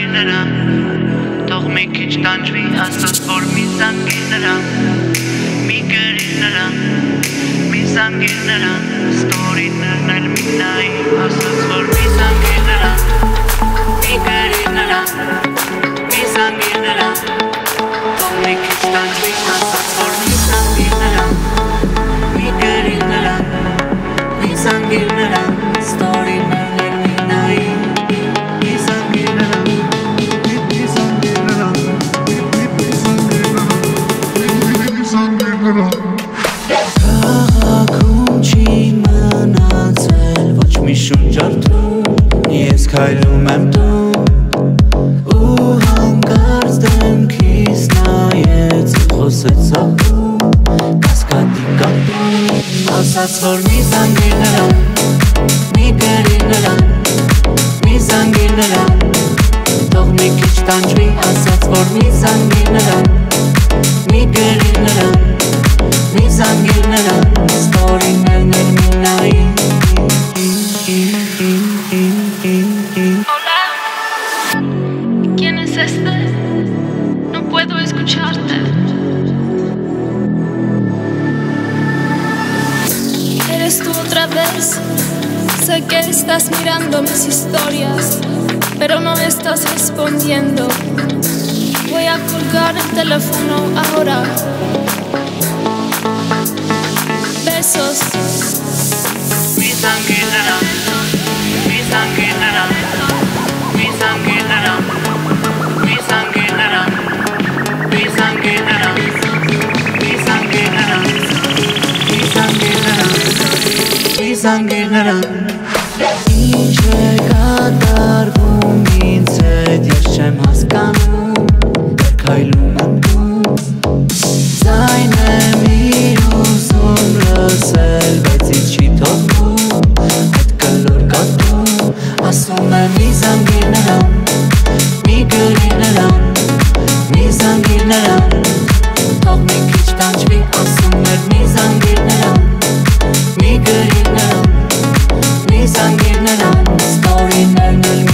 նրան, թող մի քիչ տանջվի, ասած որ մի զանգի նրան, մի գրի նրան, մի զանգի նրան, ստորիներն էլ մի նայի, ասած որ մի զանգի նրան, մի գրի նրան, մի զանգի նրան, թող մի քիչ տանջվի, ասած որ մի զանգի նրան, մի գրի նրան, մի զանգի նրան, ստորիներն էլ մի նայի. Քաղաքում չի մնացել ոչ մի շունչարդում, ես քայլում եմ տուն ու հանկարծ դեմքիս նայեց ու խոսեց ակում, կասկադի կապում, ասաց որ մի զանգի նրան, մի գրի նրան, մի զանգի նրան, թող մի քիչ տանջվի, ասաց որ մի զանգի նրան, մի գրի նրան, մի զանգի նրան, ստորիներն էլ մի նայի. Hola, ¿quién es este? No puedo escucharte. ¿Eres tú otra vez? Sé que estás mirando mis historias, pero no estás respondiendo. Voy a colgar el teléfono ahora. Besos. Mi zanghi նրան, մի զանգի նրան, մի զանգի նրան, մի զանգի նրան, մի զանգի նրան, մի զանգի նրան, մի զանգի նրան, մի զանգի նրան. Ինչ է կատարվում ինձ հետ, ես չեմ հասկանում, դեռ քայլում եմ տուն, ձայն եմ իր ուզում լսել, բայց ինձ չի թողնում, այդ կլոր կատում, ասում եմ մի զանգի նրան, մի գրի նրան, մի զանգի նրան, թող մի քիչ տանջվի, ասում էր մի զանգի նրան, մի գրի նրան, մի զանգի նրան, ստորիներն էլ